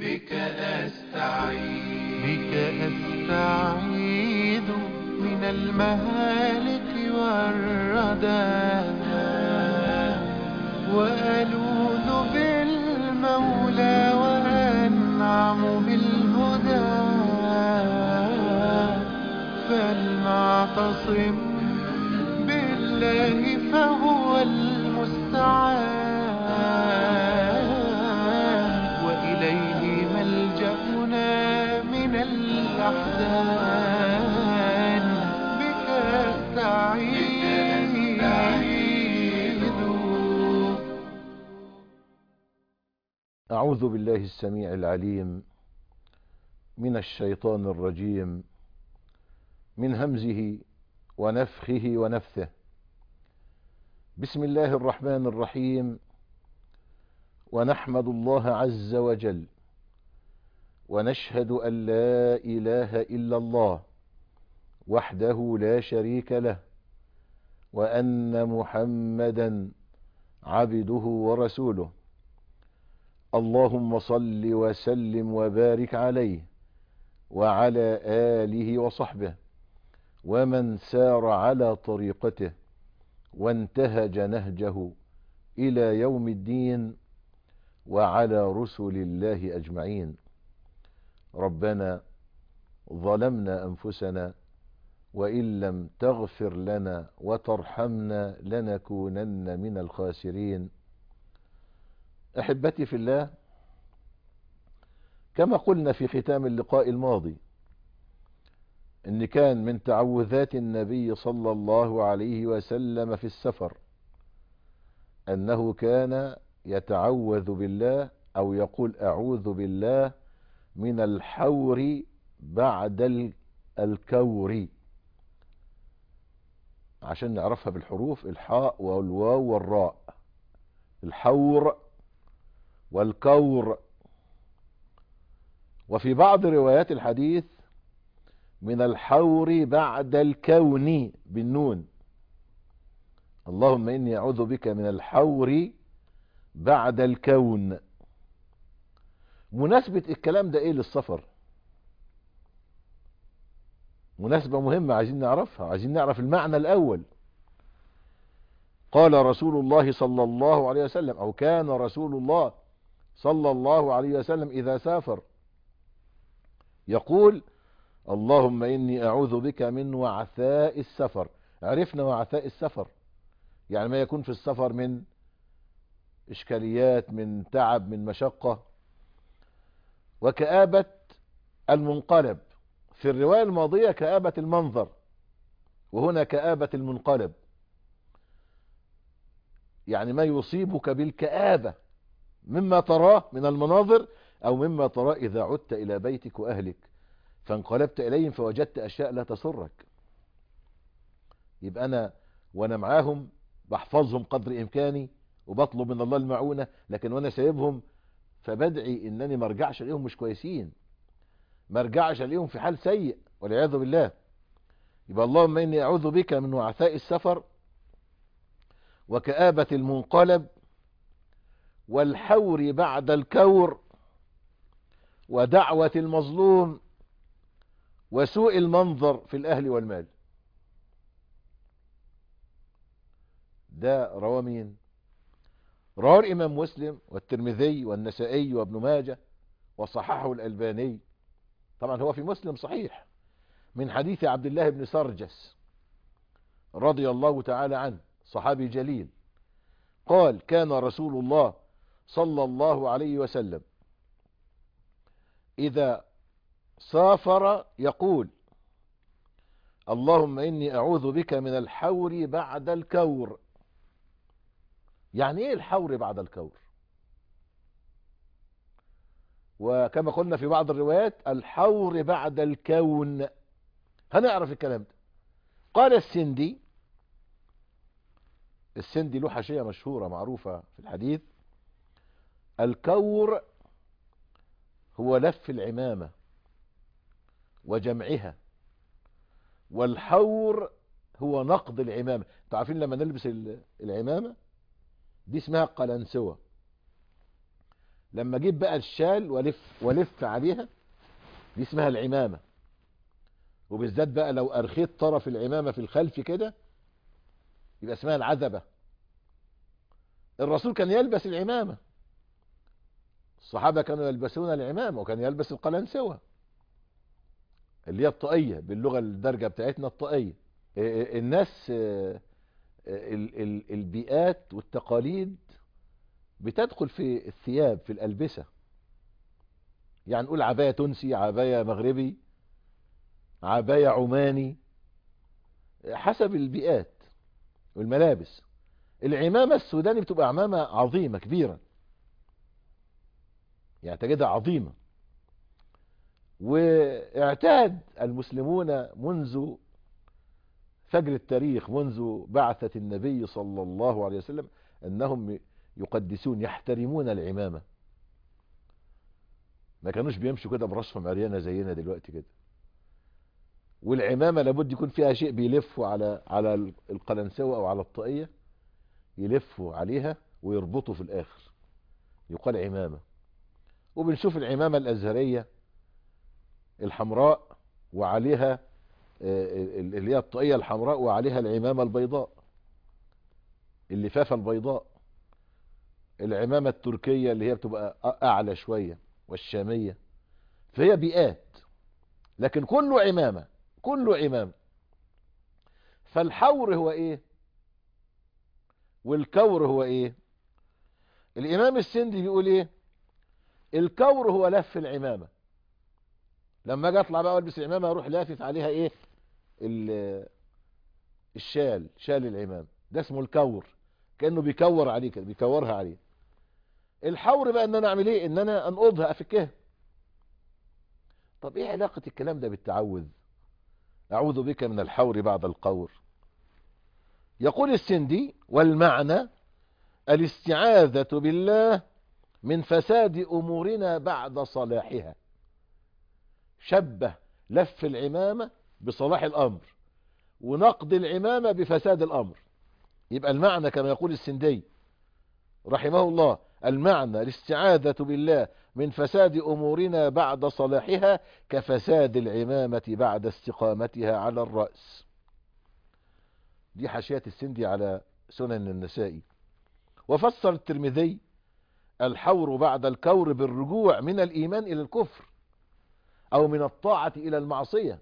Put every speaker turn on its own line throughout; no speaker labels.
بك أستعيذ من المهالك والردى، وألوذ بالمولى وأنعم بالهدى. فلنعتصم بالله فهو المستعان، وإليه ملجأنا من الأحزان. بك أستعيذ.
أعوذ بالله السميع العليم من الشيطان الرجيم، من همزه ونفخه ونفثه. بسم الله الرحمن الرحيم. ونحمد الله عز وجل ونشهد أن لا إله إلا الله وحده لا شريك له، وأن محمدا عبده ورسوله. اللهم صل وسلم وبارك عليه وعلى آله وصحبه ومن سار على طريقته وانتهج نهجه إلى يوم الدين، وعلى رسل الله أجمعين. ربنا ظلمنا أنفسنا وإن لم تغفر لنا وترحمنا لنكونن من الخاسرين. أحبتي في الله، كما قلنا في ختام اللقاء الماضي إن كان من تعوذات النبي صلى الله عليه وسلم في السفر أنه كان يتعوذ بالله أو يقول أعوذ بالله من الحور بعد الكور، عشان نعرفها بالحروف: الحاء والواو والراء، الحور والكور. وفي بعض روايات الحديث من الحور بعد الكون بالنون. اللهم إني أعوذ بك من الحور بعد الكون. مناسبة الكلام ده إيه للسفر؟ مناسبة مهمة عايزين نعرفها، عايزين نعرف المعنى الأول. قال رسول الله صلى الله عليه وسلم، أو كان رسول الله صلى الله عليه وسلم إذا سافر يقول: اللهم إني أعوذ بك من وعثاء السفر. عرفنا وعثاء السفر يعني ما يكون في السفر من إشكاليات، من تعب، من مشقة. وكآبة المنقلب، في الرواية الماضية كآبة المنظر، وهنا كآبة المنقلب، يعني ما يصيبك بالكآبة مما تراه من المناظر، أو مما تراه إذا عدت إلى بيتك وأهلك فانقلبت إليهم فوجدت أشياء لا تسرك. يبقى أنا وأنا معاهم بحفظهم قدر إمكاني وبطلب من الله المعونة، لكن وأنا سايبهم فبدعي إنني ما ارجعش عليهم مش كويسين، ما ارجعش عليهم في حال سيء والعياذ بالله. يبقى اللهم إني أعوذ بك من وعثاء السفر وكآبة المنقلب والحور بعد الكور ودعوة المظلوم وسوء المنظر في الأهل والمال. ده رواه مين؟ رواه الإمام مسلم والترمذي والنسائي وابن ماجه وصححه الألباني. طبعا هو في مسلم صحيح من حديث عبد الله بن سرجس رضي الله تعالى عنه، صحابي جليل، قال: كان رسول الله صلى الله عليه وسلم إذا سافر يقول: اللهم إني أعوذ بك من الحور بعد الكور. يعني إيه الحور بعد الكور؟ وكما قلنا في بعض الروايات الحور بعد الكون. هنعرف الكلام ده. قال السندي له حاشية مشهورة معروفة في الحديث: الكور هو لف العمامة وجمعها، والحور هو نقض العمامة. انتوا عارفين لما نلبس العمامة دي اسمها قلنسوة، لما اجيب بقى الشال ولف عليها، دي اسمها العمامة. وبالذات بقى لو ارخيت طرف العمامة في الخلف كده يبقى اسمها العزبة. الرسول كان يلبس العمامة، الصحابة كانوا يلبسون العمامة، وكان يلبس القلنسوة اللي هي الطاقية، باللغة الدارجة بتاعتنا الطاقية. الناس البيئات والتقاليد بتدخل في الثياب، في الألبسة. يعني نقول عباية تونسي، عباية مغربي، عباية عماني، حسب البيئات والملابس. العمامة السوداني بتبقى عمامة عظيمة كبيرة، يعني تجدها عظيمة. واعتاد المسلمون منذ فجر التاريخ، منذ بعثة النبي صلى الله عليه وسلم، أنهم يقدسون يحترمون العمامة. ما كانوش بيمشوا كده براسهم عريانة زينا دلوقتي كده. والعمامة لابد يكون فيها شيء بيلفوا على القلنسوة أو على الطاقية، يلفوا عليها ويربطوا في الآخر، يقال عمامة. وبنشوف العمامة الأزهرية الحمراء وعليها اللي هي الطاقية الحمراء وعليها العمامة البيضاء، اللفافة البيضاء. العمامة التركية اللي هي بتبقى أعلى شوية، والشامية. فهي بيئات، لكن كله عمامة، كله عمامة. فالحور هو ايه والكور هو ايه؟ الامام السندي بيقول ايه؟ الكور هو لف العمامة. لما اجي اطلع بقى والبس العمامة اروح لافف عليها ايه؟ شال العمامة، ده اسمه الكور، كأنه بيكور عليه كده، بيكورها عليه. الحور بقى ان انا اعمل ايه؟ ان انا انقضها، افكها. طب ايه علاقة الكلام ده بالتعوذ؟ اعوذ بك من الحور بعد القور. يقول السندي: والمعنى الاستعاذة بالله من فساد امورنا بعد صلاحها. شبه لف العمامة بصلاح الامر، ونقض العمامة بفساد الامر. يبقى المعنى كما يقول السندي رحمه الله: المعنى الاستعاذة بالله من فساد امورنا بعد صلاحها كفساد العمامة بعد استقامتها على الرأس. دي حاشية السندي على سنن النسائي. وفسر الترمذي: الحور بعد الكور بالرجوع من الإيمان إلى الكفر، أو من الطاعة إلى المعصية.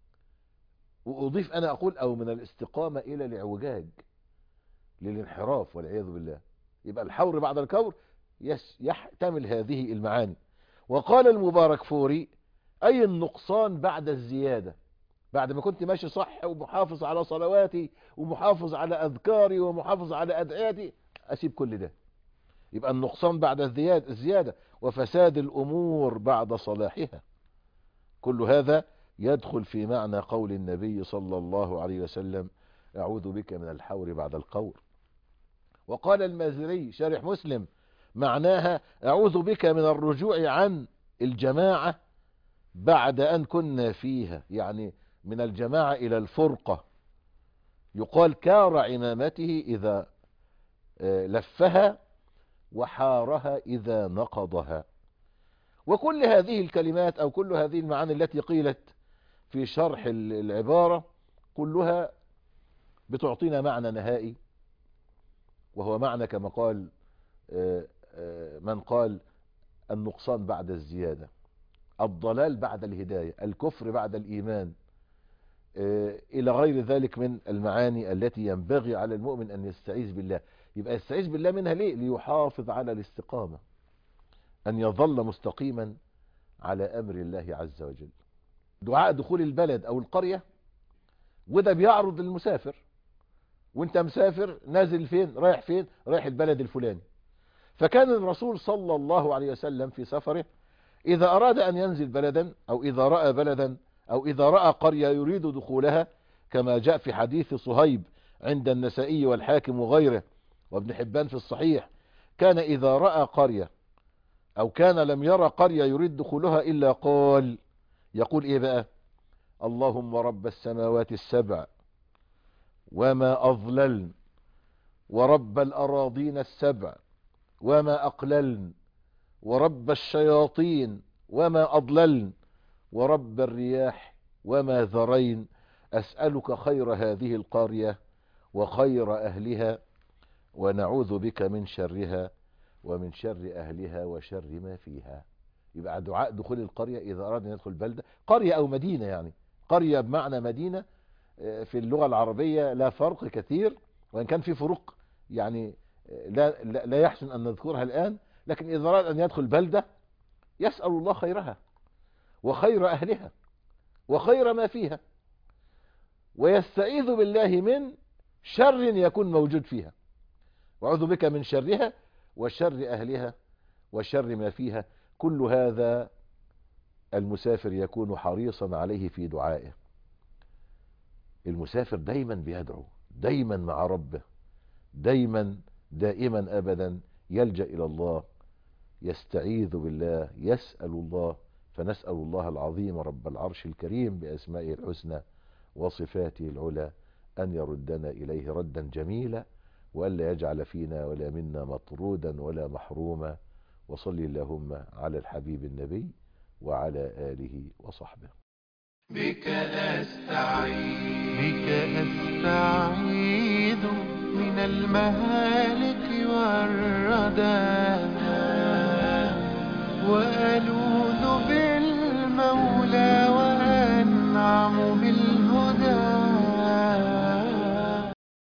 وأضيف أنا أقول: أو من الاستقامة إلى الاعوجاج، للانحراف والعياذ بالله. يبقى الحور بعد الكور يحتمل هذه المعاني. وقال المبارك فوري: أي النقصان بعد الزيادة. بعد ما كنت ماشي صح ومحافظ على صلواتي ومحافظ على أذكاري ومحافظ على أدعياتي، أسيب كل ده. يبقى النقصان بعد الزيادة، وفساد الأمور بعد صلاحها. كل هذا يدخل في معنى قول النبي صلى الله عليه وسلم: أعوذ بك من الحور بعد القور. وقال المازري شارح مسلم: معناها أعوذ بك من الرجوع عن الجماعة بعد أن كنا فيها، يعني من الجماعة إلى الفرقة. يقال: كار عمامته إذا لفها، وحارها إذا نقضها. وكل هذه الكلمات أو كل هذه المعاني التي قيلت في شرح العبارة كلها بتعطينا معنى نهائي، وهو معنى كما قال من قال: النقصان بعد الزيادة، الضلال بعد الهداية، الكفر بعد الإيمان، إلى غير ذلك من المعاني التي ينبغي على المؤمن أن يستعيذ بالله. يبقى يستعيذ بالله منها ليه؟ ليحافظ على الاستقامة، أن يظل مستقيما على أمر الله عز وجل. دعاء دخول البلد أو القرية، وده بيعرض للمسافر. وانت مسافر نازل فين؟ رايح فين؟ رايح البلد الفلاني. فكان الرسول صلى الله عليه وسلم في سفره إذا أراد أن ينزل بلدا، أو إذا رأى بلدا، أو إذا رأى قرية يريد دخولها، كما جاء في حديث صهيب عند النسائي والحاكم وغيره وابن حبان في الصحيح: كان إذا رأى قرية أو كان لم يرى قرية يريد دخولها إلا قال، يقول إيه بقى؟ اللهم رب السماوات السبع وما أضللن، ورب الأراضين السبع وما أقللن، ورب الشياطين وما أضللن، ورب الرياح وما ذرين، أسألك خير هذه القرية وخير أهلها، ونعوذ بك من شرها ومن شر أهلها وشر ما فيها. يبقى دعاء دخول القرية إذا أراد أن يدخل بلدة، قرية أو مدينة. يعني قرية بمعنى مدينة في اللغة العربية لا فرق كثير، وإن كان في فروق يعني لا يحسن أن نذكرها الآن. لكن إذا أراد أن يدخل بلدة يسأل الله خيرها وخير أهلها وخير ما فيها، ويستعيذ بالله من شر يكون موجود فيها، وأعوذ بك من شرها وشر أهلها وشر ما فيها. كل هذا المسافر يكون حريصا عليه في دعائه. المسافر دايما بيدعو، دايما مع ربه، دائما أبدا يلجأ إلى الله، يستعيذ بالله، يسأل الله. فنسأل الله العظيم رب العرش الكريم بأسمائه الحسنى وصفاته العلى أن يردنا إليه ردا جميلا، وألا يجعل فينا ولا منا مطرودا ولا محروما. وصلي اللهم على الحبيب النبي وعلى آله وصحبه.
بك أستعيذ من المهالك والردى،